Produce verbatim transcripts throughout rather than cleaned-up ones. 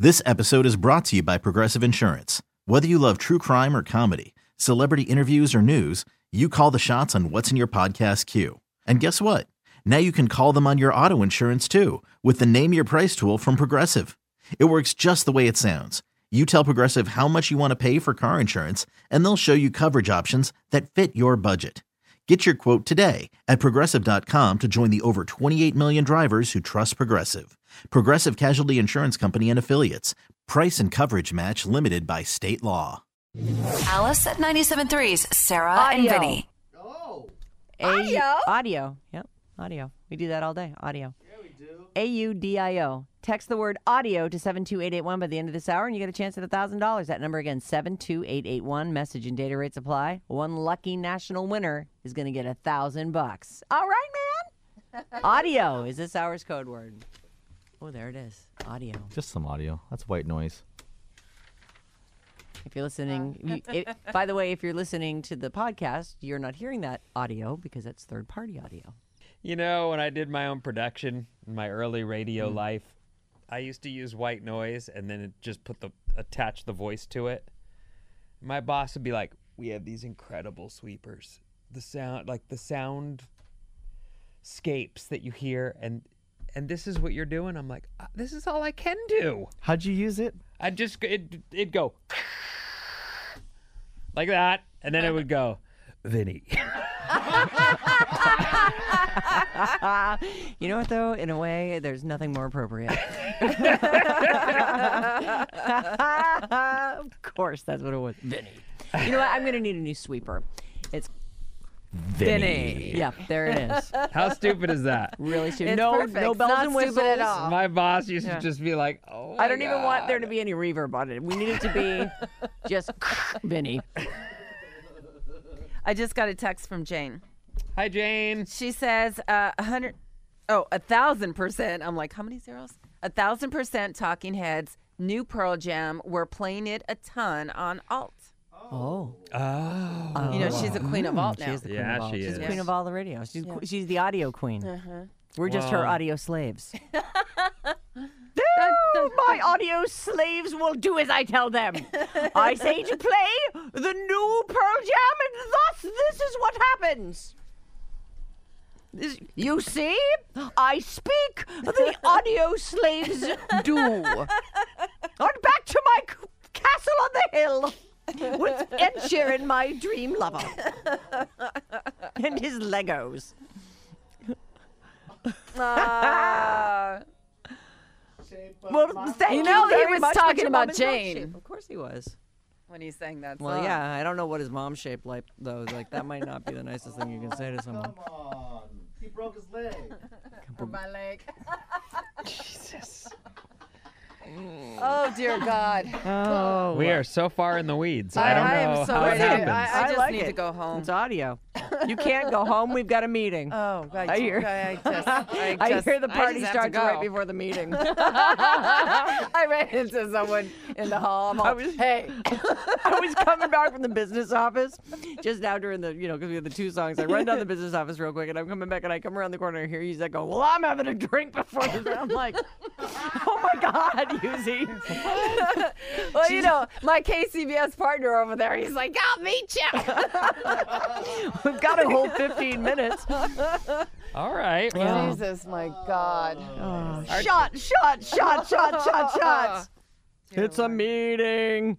This episode is brought to you by Progressive Insurance. Whether you love true crime or comedy, celebrity interviews or news, you call the shots on what's in your podcast queue. And guess what? Now you can call them on your auto insurance too with the Name Your Price tool from Progressive. It works just the way it sounds. You tell Progressive how much you want to pay for car insurance, and they'll show you coverage options that fit your budget. Get your quote today at Progressive dot com to join the over twenty-eight million drivers who trust Progressive. Progressive Casualty Insurance Company and Affiliates. Price and coverage match limited by state law. Alice at ninety-seven point three's Sarah Audio. and Vinny. Oh. Audio? Audio. Yep. Audio. We do that all day. Audio. Yeah, we do. A U D I O. Text the word audio to seven two eight eight one by the end of this hour, and you get a chance at one thousand dollars. That number again, seven two eight eight one. Message and data rates apply. One lucky national winner is going to get one thousand bucks. All right, man. Audio is this hour's code word. Oh, there it is. Audio. Just some audio. That's white noise. If you're listening, you, it, by the way, if you're listening to the podcast, you're not hearing that audio because that's third-party audio. You know, when I did my own production in my early radio Mm. life, I used to use white noise and then it just put the attach the voice to it. My boss would be like, "We have these incredible sweepers. The sound, like the sound scapes that you hear, and and this is what you're doing." I'm like, "Uh, "This is all I can do." How'd you use it? I just it it'd go like that, and then it would go, "Vinny." You know what, though? In a way, there's nothing more appropriate. Of course, that's what it was. Vinny. You know what? I'm going to need a new sweeper. It's Vinny. Yeah, there it is. How stupid is that? Really stupid. It's No, perfect. no It's bells not and whistles. stupid at all. My boss used Yeah. to just be like, "Oh, I my don't even want there to God." be any reverb on it. We need it to be just Vinny. I just got a text from Jane. Hi, Jane. She says uh, a hundred, oh, a thousand percent. I'm like, how many zeros? A thousand percent Talking Heads, new Pearl Jam. We're playing it a ton on alt. Oh. Oh. You know, she's a queen of alt She now. is the queen Yeah, of all. she She's is. the queen of all the radio. She's, Yeah. she's the audio queen. Uh-huh. We're just her Wow. audio slaves. My audio slaves will do as I tell them. I say to play the new Pearl Jam, and thus this is what happens. This, you see, I speak, the audio slaves do. On back to my c- castle on the hill with Ed Sheeran, my dream lover, and his Legos. Uh, Well, thank You you, know, he very was much, talking but your about mom is not Jane. shaped. Of course he was. when he's saying that Well, song. yeah, I don't know what his mom's shaped like, though. Like, that might not be the nicest thing you can say to someone. Come on. He broke his leg. Or my leg. Jesus. Oh, dear God. Oh, We are so far in the weeds. I don't I know am so how it ready. happens. I, I just like need it. to go home. It's audio. You can't go home. We've got a meeting. Oh, God. I you- hear- I just, I, I just, hear the I party just have to starts right go. before the meeting. I ran into someone in the hall. I'm all, I was- hey. I was coming back from the business office just now during the, you know, because we had the two songs. I run down the business office real quick, and I'm coming back, and I come around the corner and hear Yuzi go, well, I'm having a drink before this. And I'm like, oh, my God, Yuzi. Well, you know, my K C B S partner over there, he's like, I'll meet you. We've got a whole fifteen minutes. All right. Well, Jesus, my God. Shot, shot, shot, shot, shot, shots. It's a meeting.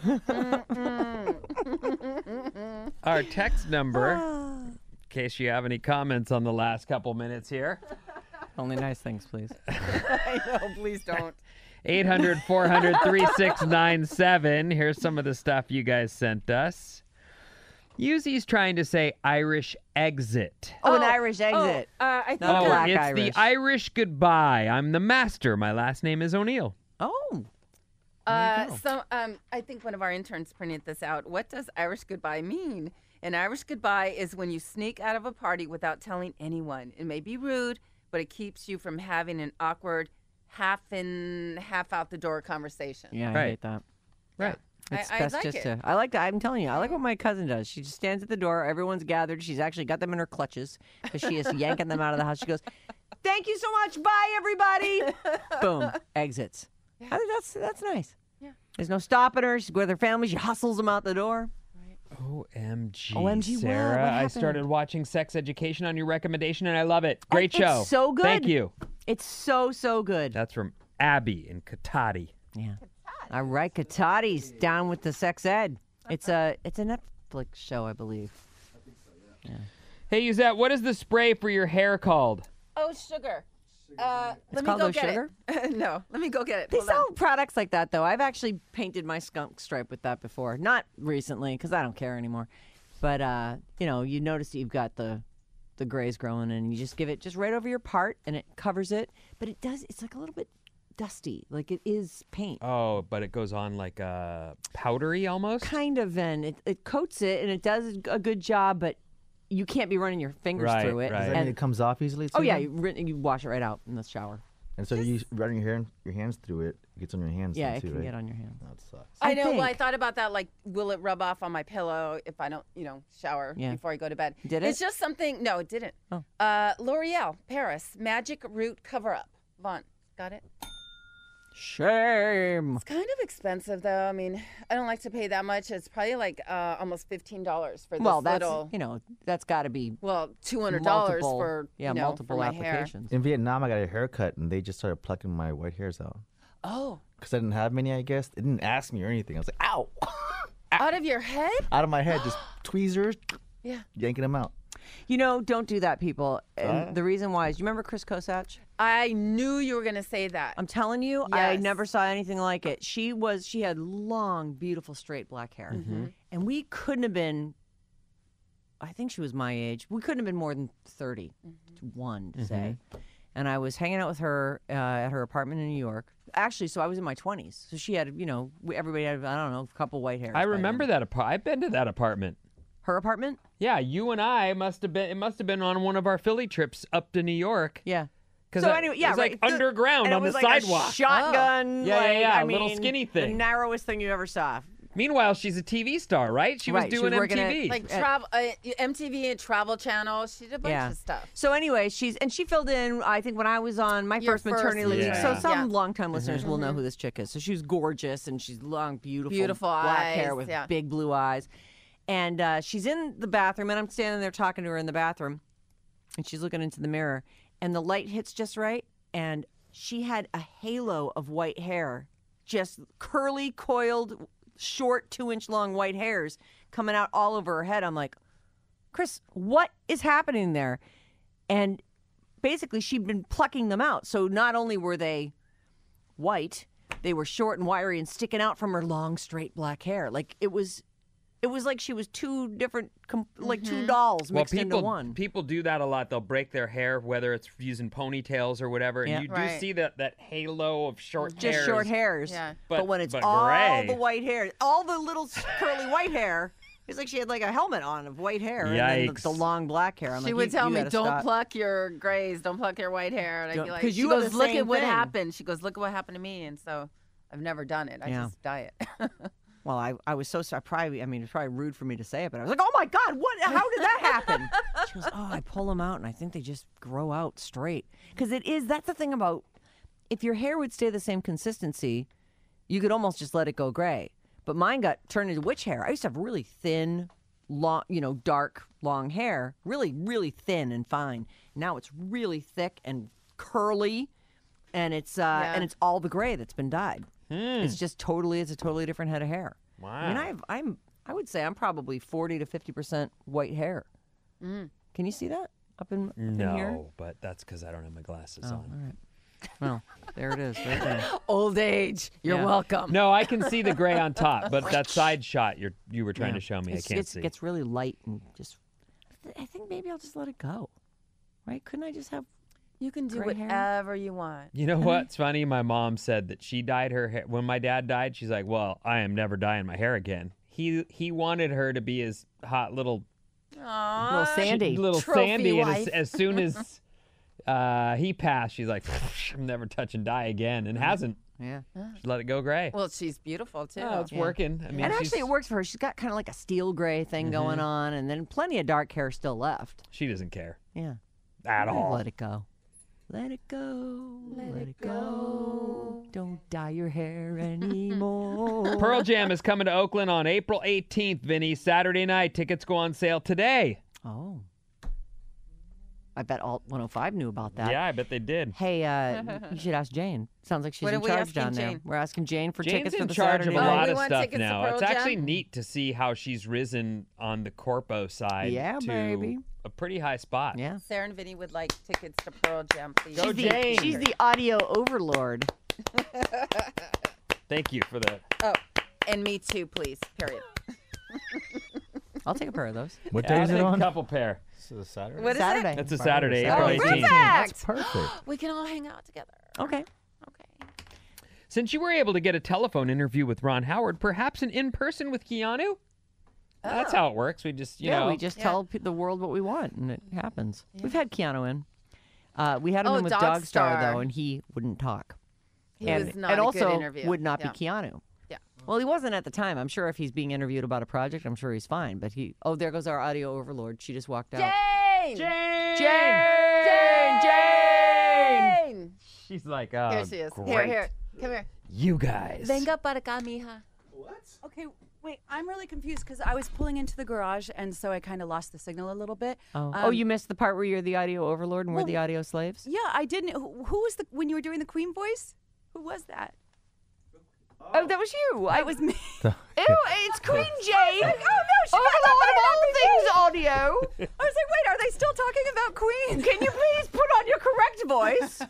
our text number, in case you have any comments on the last couple minutes here, Only nice things, please. I know, please don't. eight hundred, four hundred, thirty-six ninety-seven. Here's some of the stuff you guys sent us. Yuzi's trying to say Irish exit. Oh, an Irish exit. Oh, uh, I think No, Oh, Black it's Irish. the Irish goodbye. I'm the master. My last name is O'Neill. Oh. Uh, so um, I think one of our interns printed this out. What does Irish goodbye mean? An Irish goodbye is when you sneak out of a party without telling anyone. It may be rude, but it keeps you from having an awkward half in, half out the door conversation. Yeah, I Right. hate that. Right. It's I, I best like just it. to. I like to. I'm telling you, I like what my cousin does. She just stands at the door. Everyone's gathered. She's actually got them in her clutches because she is yanking them out of the house. She goes, "Thank you so much. Bye, everybody." Boom. Exits. I think that's that's nice. Yeah. There's no stopping her. She's with her family. She hustles them out the door. O M G, O M G, what? Sarah. What I happened? started watching Sex Education on your recommendation, and I love it. Great it's show. so good. Thank you. It's so so good. That's from Abby in Katati. Yeah. All right, Katati's down with the sex ed. It's a it's a Netflix show, I believe. Hey, Yuzette, what is the spray for your hair called? Oh, sugar. Uh, let me called go Oh get Sugar? it. No, let me go get it. They Hold on. sell products like that, though. I've actually painted my skunk stripe with that before. Not recently, because I don't care anymore. But, uh, you know, you notice that you've got the the grays growing, and you just give it just right over your part, and it covers it. But it does, it's like a little bit dusty. Like it is paint. Oh, but it goes on like uh, powdery almost? Kind of, and it, it coats it, and it does a good job, but you can't be running your fingers Right, through it. right. Does that mean And, it comes off easily? oh, too, yeah, then? you, rin- you wash it right out in the shower. And so you running your hair, your hands through it. It gets on your hands. Yeah, then it too, can right? get on your hands. That sucks. I, I know. Well, I think. thought about that. Like, will it rub off on my pillow if I don't, you know, shower Yeah. before I go to bed? Did It's it? just something. No, it didn't. Oh. Uh, L'Oreal Paris Magic Root Cover Up. Vaughn, got it? Shame. It's kind of expensive, though. I mean, I don't like to pay that much. It's probably like uh, almost fifteen dollars for this Well, that's, little. you know, that's got to be Well, two hundred dollars multiple, for yeah, you know, multiple for my hair. applications. In Vietnam, I got a haircut, and they just started plucking my white hairs out. Oh, Because I didn't have many, I guess. They didn't ask me or anything. I was like, ow! out of your head? Out of my head, just tweezers, Yeah. yanking them out. You know, don't do that, people. And Uh. the reason why is, you remember Chris Kosach? I knew you were going to say that. I'm telling you, I Yes. never saw anything like it. She was, she had long, beautiful, straight black hair. Mm-hmm. And we couldn't have been, I think she was my age. We couldn't have been more than thirty-one, to say. And I was hanging out with her uh, at her apartment in New York. Actually, so I was in my twenties. So she had, you know, we- everybody had, I don't know, a couple white hairs. I by remember then. that apartment. I've been to that apartment. Her apartment? Yeah, you and I must have been. It must have been on one of our Philly trips up to New York. Yeah. Because So it, anyway, yeah, it was right. like The- underground and it on the was like sidewalk. A shotgun. Yeah, yeah, like, yeah, I a little mean, skinny thing. The narrowest thing you ever saw. Meanwhile, she's a T V star, right? She was Right, she doing was working M T V. at, Like Uh, travel, uh, M T V and Travel Channel. She did a bunch Yeah. of stuff. So anyway, she's and she filled in. I think when I was on my Your first maternity first, leave. yeah. So some Yeah. longtime listeners will know who this chick is. So she was gorgeous and she's long, beautiful, Beautiful black hair eyes, with yeah. big blue eyes. And uh, she's in the bathroom, and I'm standing there talking to her in the bathroom, and she's looking into the mirror, and the light hits just right, and she had a halo of white hair, just curly, coiled, short, two-inch long white hairs coming out all over her head. I'm like, Chris, what is happening there? And basically, she'd been plucking them out. So not only were they white, they were short and wiry and sticking out from her long, straight black hair. Like it was, it was like she was two different, com- like two dolls well, mixed people into one. people do that a lot. They'll break their hair, whether it's using ponytails or whatever, and Yeah. you do Right. see that that halo of short Just hairs. short hairs. Yeah. But, But- when it's but all gray. the white hair, all the little s- curly white hair, it's like she had like a helmet on of white hair, and then the, Yikes. the long black hair. I'm She like, would you- tell you me, gotta "Don't stop." pluck your grays, don't pluck your white hair." And I'd Don't- be like, 'cause she you have goes, the "Look same at what thing." happened." She goes, "Look at what happened to me," and so I've never done it. I Yeah. just dye it. Well, I, I was so sorry. Probably, I mean, it's probably rude for me to say it, but I was like, oh my God, what? How did that happen? She goes, oh, I pull them out and I think they just grow out straight. Because it is, that's the thing about, if your hair would stay the same consistency, you could almost just let it go gray. But mine got turned into witch hair. I used to have really thin, long, you know, dark, long hair, really, really thin and fine. Now it's really thick and curly, and it's uh, Yeah. and it's all the gray that's been dyed. It's just totally, it's a totally different head of hair. I mean, Wow. I've, I'm, I would say I'm probably forty to fifty percent white hair. Can you see that up in, in here? No, but that's because I don't have my glasses Oh, on. all right. Well, there it is, right there. Old age. You're Yeah. welcome. No, I can see the gray on top, but that side shot you're you were trying Yeah. to show me, It's, I can't it's, see. It gets really light and just. I think maybe I'll just let it go. Right? Couldn't I just have? You can do Gray hair? whatever you want. You know what's funny? My mom said that she dyed her hair when my dad died. She's like, "Well, I am never dyeing my hair again." He he wanted her to be his hot little Aww. Little Sandy. little Trophy Sandy, and as, wife. as soon as uh, he passed, she's like, "I'm never touching dye again," and hasn't. Yeah. She let it go gray. Well, she's beautiful too. Oh, it's Yeah. working. I mean, And she's, actually, it works for her. She's got kind of like a steel gray thing going on, and then plenty of dark hair still left. she doesn't care Yeah. at I'd all. Let it go. Let it go, let, let it go. Don't dye your hair anymore. Pearl Jam is coming to Oakland on April eighteenth, Vinny. Saturday night. Tickets go on sale today. Oh. I bet Alt one oh five knew about that. Yeah, I bet they did. Hey, uh, you should ask Jane. Sounds like she's What in are we charge asking down there. Jane? We're asking Jane for Jane's tickets for in the charge Saturday of a night. lot we of want stuff tickets to now. Pearl It's actually Jam? neat to see how she's risen on the Corpo side Yeah, to baby. a pretty high spot. Yeah. Sarah and Vinny would like tickets to Pearl Jam, please. Go She's the, Jane. she's the audio overlord. Thank you for the. Oh, and me too, please. Period. I'll take a pair of those. What day is Add it a on? couple pair. This is a Saturday. What is Saturday. That's a Friday, Saturday, Saturday. April Oh, eighteenth. That's perfect. We can all hang out together. Okay. Okay. Since you were able to get a telephone interview with Ron Howard, perhaps an in-person with Keanu? That's how it works. We just, you yeah, know. we just Yeah. tell pe- the world what we want, and it happens. We've had Keanu in. Uh, we had him Oh, in with Dog Dogstar, Star. though, and he wouldn't talk. He and was not and a also good interview. would not Yeah. be Keanu. Yeah. Well, he wasn't at the time. I'm sure if he's being interviewed about a project, I'm sure he's fine. But he, oh, there goes our audio overlord. She just walked out. Jane! Jane! Jane! Jane! Jane! She's like, oh, Here she is. great. Here, here. Come here. You guys. Venga para acá, mija. Okay, wait, I'm really confused because I was pulling into the garage and so I kind of lost the signal a little bit. Oh. oh, Um, you missed the part where you're the audio overlord and we're well, the audio slaves? Yeah, I didn't. Who, who was the, when you were doing the Queen voice? Who was that? Oh, that was you. I That was me. Ew, it's Queen Jane. Oh, no, she Overlord of all things audio. I was like, wait, are they still talking about Queen? Can you please put on your correct voice?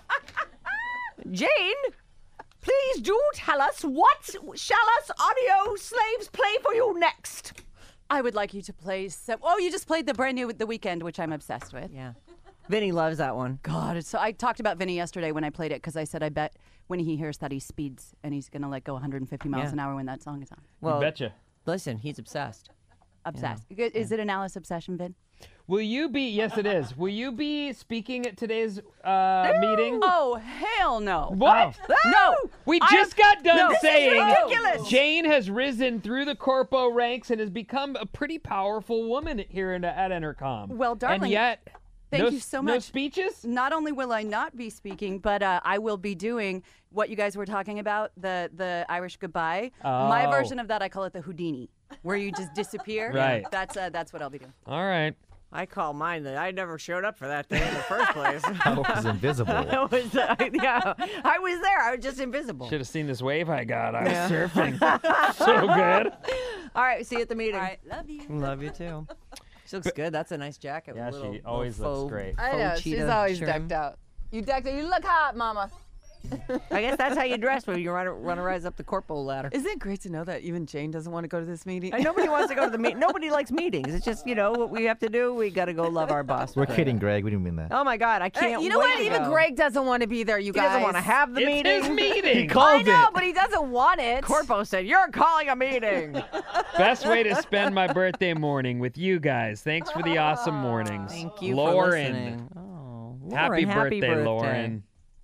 Jane, please do tell us what shall us audio slaves play for you next? I would like you to play. So, oh, you just played the brand new The Weekend, which I'm obsessed with. Yeah. Vinny loves that one. God, it's so I talked about Vinny yesterday when I played it because I said I bet when he hears that he speeds and he's gonna like go one hundred fifty miles Yeah. an hour when that song is on. Well, You betcha. listen, he's obsessed. Obsessed. Is it an Alice obsession, Vin? Will you be, yes it is, will you be speaking at today's uh, meeting? Oh, hell no. What? No. We I just am- got done No, this is saying ridiculous. Jane has risen through the corpo ranks and has become a pretty powerful woman here in, at Entercom. Well, darling, and yet, thank no, you so No much. speeches? Not only will I not be speaking, but uh, I will be doing what you guys were talking about, the the Irish goodbye. My Oh. version of that, I call it the Houdini, where you just disappear. Right. That's uh, that's what I'll be doing. All right. I call mine that I never showed up for that thing in the first place. I was invisible. I was, uh, yeah, I was there. I was just invisible. Should have seen this wave I got. I was Yeah. surfing. So good. All right, see you at the meeting. All right, love you. Love you too. She looks good. That's a nice jacket. with Yeah, a little, she always little looks faux- great. I faux know. She's cheetah always trim. decked out. You decked out. You look hot, mama. I guess that's how you dress when you run, run a rise up the corporal ladder. Isn't it great to know that even Jane doesn't want to go to this meeting? And nobody wants to go to the meet. Nobody likes meetings. It's just, you know, what we have to do. We got to go love our boss. We're kidding, Greg. We didn't mean that. Oh my God, I Hey, can't. you know wait what? to Even go. Greg doesn't want to be there. You He guys. doesn't want to have the It's meeting. his meeting. I know, but he doesn't want it. Corpo said, "You're calling a meeting." Best way to spend my birthday morning with you guys. Thanks for the awesome mornings. Thank you Lauren. for listening. Oh, Lauren, Happy, happy birthday, Lauren.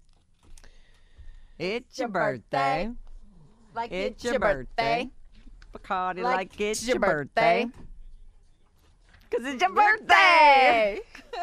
It's your birthday. Like It's your birthday. Bacardi like, Like it's your your birthday. birthday. Because it's your birthday.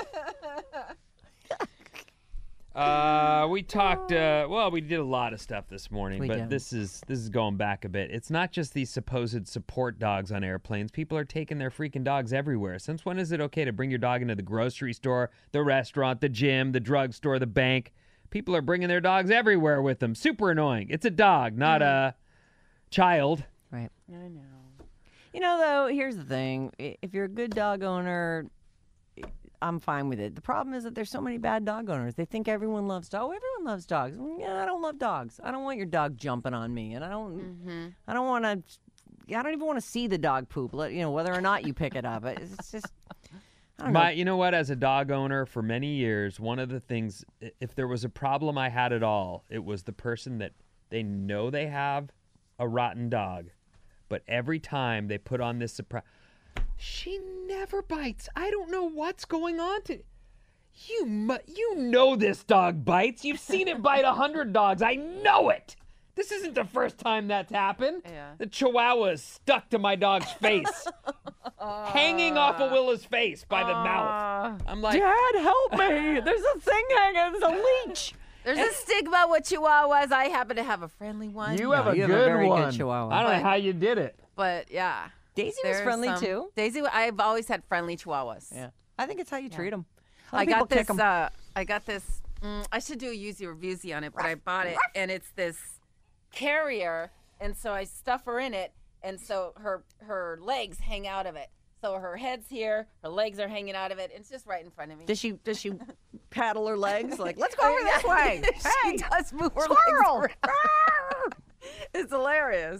Uh, we talked. Uh, well, we did a lot of stuff this morning, We but did. this is this is going back a bit. It's not just these supposed support dogs on airplanes. People are taking their freaking dogs everywhere. Since when is it okay to bring your dog into the grocery store, the restaurant, the gym, the drugstore, the bank? People are bringing their dogs everywhere with them. Super annoying. It's a dog, not a child. Right. I know. You know, though, here's the thing. I- If you're a good dog owner, I- I'm fine with it. The problem is that there's so many bad dog owners. They think everyone loves dogs. Oh, everyone loves dogs. Well, yeah, I don't love dogs. I don't want your dog jumping on me, and I don't. I don't want to. I don't even want to see the dog poop. Let- You know, whether or not you pick it up. It's just. I don't know. My, you know what? As a dog owner for many years, one of the things, i- if there was a problem I had at all, it was the person that they know they have a rotten dog, but every time they put on this surprise, she never bites. I don't know what's going on to. You, mu- you know this dog bites. You've seen it bite a hundred dogs. I know it. This isn't the first time that's happened. Yeah. The Chihuahua is stuck to my dog's face, hanging off of Willa's face by the mouth. Uh, I'm like, Dad, help me! There's a thing hanging. There's a leech. there's a stigma with Chihuahuas. I happen to have a friendly one. You have a you have good a very one. good Chihuahua. I don't know But- how you did it. But yeah. Daisy was there's friendly some- too. Daisy, I've always had friendly Chihuahuas. Yeah. I think it's how you treat them. I got this. Uh, I got this. Mm, I should do a Uzi reviewsy on it, but I bought it, and it's this carrier, and so I stuff her in it, and so her her legs hang out of it. So her head's here, her legs are hanging out of it. It's just right in front of me. Does she does she paddle her legs like let's go over this way? she Hey, does move her squirrel! legs around. It's hilarious.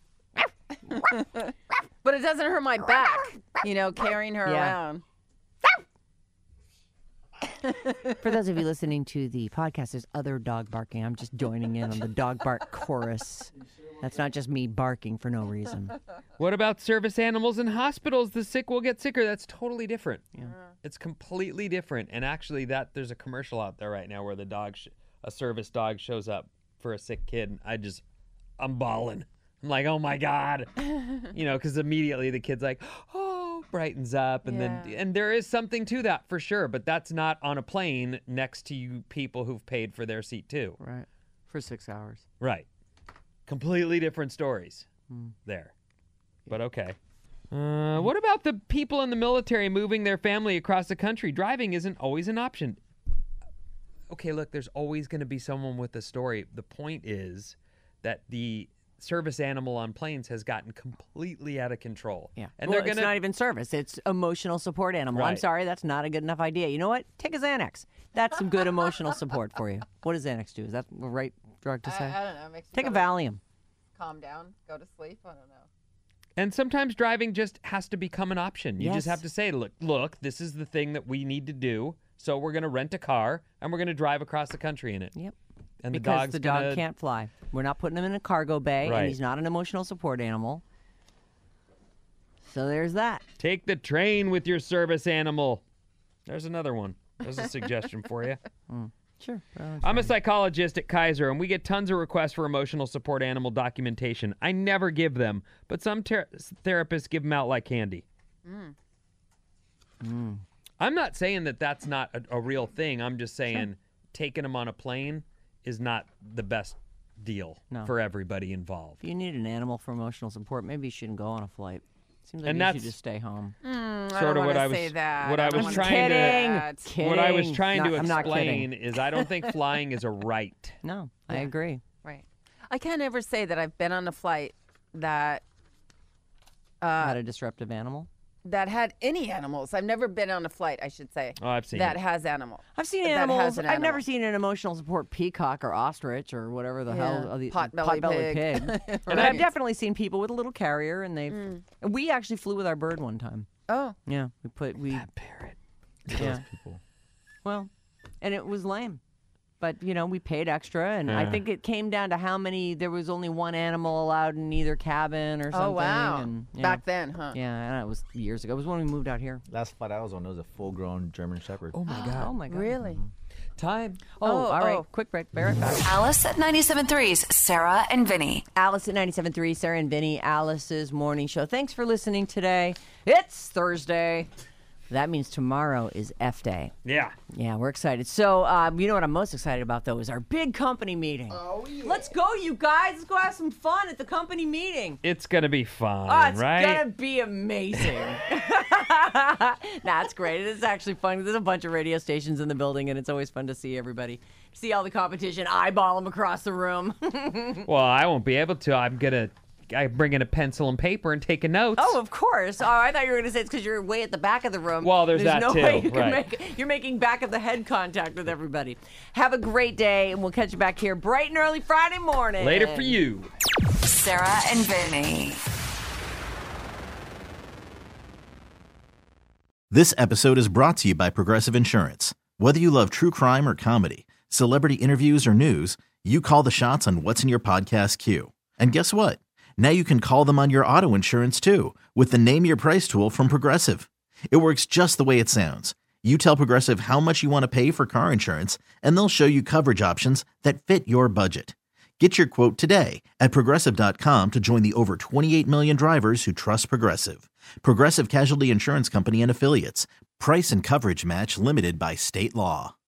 But it doesn't hurt my back, you know, carrying her Yeah. around. For those of you listening to the podcast, there's other dog barking. I'm just joining in on the dog bark chorus. That's not just me barking for no reason. What about service animals in hospitals? The sick will get sicker. That's totally different. Yeah. It's completely different. And actually, that there's a commercial out there right now where the dog, sh- a service dog, shows up for a sick kid. And I just, I'm bawling. I'm like, oh my god, you know, because immediately the kid's like, oh, brightens up, and then Yeah. and there is something to that for sure. But that's not on a plane next to you people who've paid for their seat too. Right. For six hours. Right. Completely different stories Hmm. there. But okay. Uh, what about the people in the military moving their family across the country? Driving isn't always an option. Okay, look, there's always going to be someone with a story. The point is that the service animal on planes has gotten completely out of control. Yeah. And well, they're going it's to not even service. It's emotional support animal. I'm Right. sorry, that's not a good enough idea. You know what? Take a Xanax. That's some good emotional support for you. What does Xanax do? Is that the right drug to say? I, I don't know. It makes me Take a go to- Valium. Calm down, go to sleep. I don't know. And sometimes driving just has to become an option. You just Yes. have to say, look, look, this is the thing that we need to do. So we're going to rent a car and we're going to drive across the country in it. Yep. And the Because dog's the dog gonna- can't fly. We're not putting him in a cargo bay, Right. and he's not an emotional support animal. So there's that. Take the train with your service animal. There's another one. There's a suggestion for you. Sure. I'm a psychologist at Kaiser, and we get tons of requests for emotional support animal documentation. I never give them, but some ter- therapists give them out like candy. I'm not saying that that's not a, a real thing. I'm just saying taking them on a plane is not the best deal No. for everybody involved. If you need an animal for emotional support, maybe you shouldn't go on a flight. Seems like And you that's- should just stay home. Mm, Sort I of don't what wanna I was- say that. what I don't was wanna trying say to- that. Kidding. What I was trying Not- to I'm not explain kidding. is I don't think flying is a right. No, I Yeah. agree. Right. I can't ever say that I've been on a flight that uh, Not a disruptive animal. that had any animals. I've never been on a flight, I should say, Oh, I've seen that it. has animals. I've seen That has animals. an I've never animal. seen an emotional support peacock or ostrich or whatever the hell. Yeah. Of the, Potbelly potbelly pig. pig. Right. But I've definitely seen people with a little carrier, and they've. Mm. And we actually flew with our bird one time. Oh, Yeah, we put we. Parrot. Yeah. People. Well, and it was lame. But, you know, we paid extra, and I Yeah. think it came down to how many, there was only one animal allowed in either cabin or something. oh wow. And, yeah. Back then, huh? Yeah, and it was years ago. It was when we moved out here. Last flight I was on, it was a full-grown German Shepherd. Oh my God. Oh, my God. Really? Time. Oh, Oh, all right. oh. Quick break. Bear it back. Alice at ninety-seven point three's Sarah and Vinny. Alice at ninety-seven point three, Sarah and Vinny, Alice's morning show. Thanks for listening today. It's Thursday. That means tomorrow is F Day. Yeah. Yeah, we're excited. So, um, you know what I'm most excited about, though, is our big company meeting. Oh, yeah. Let's go, you guys. Let's go have some fun at the company meeting. It's going to be fun, Oh, it's right? gonna be amazing. Nah, it's great. It is actually fun. There's a bunch of radio stations in the building, and it's always fun to see everybody, see all the competition, eyeball them across the room. Well, I won't be able to. I'm going to I bring in a pencil and paper and take a notes. Oh, of course. Oh, I thought you were going to say it's because you're way at the back of the room. Well, there's that no too, way you can right. make. You're making back of the head contact with everybody. Have a great day, and we'll catch you back here bright and early Friday morning. Later for you. Sarah and Vinny. This episode is brought to you by Progressive Insurance. Whether you love true crime or comedy, celebrity interviews or news, you call the shots on what's in your podcast queue. And guess what? Now you can call them on your auto insurance too with the Name Your Price tool from Progressive. It works just the way it sounds. You tell Progressive how much you want to pay for car insurance, and they'll show you coverage options that fit your budget. Get your quote today at Progressive dot com to join the over twenty-eight million drivers who trust Progressive. Progressive Casualty Insurance Company and Affiliates. Price and coverage match limited by state law.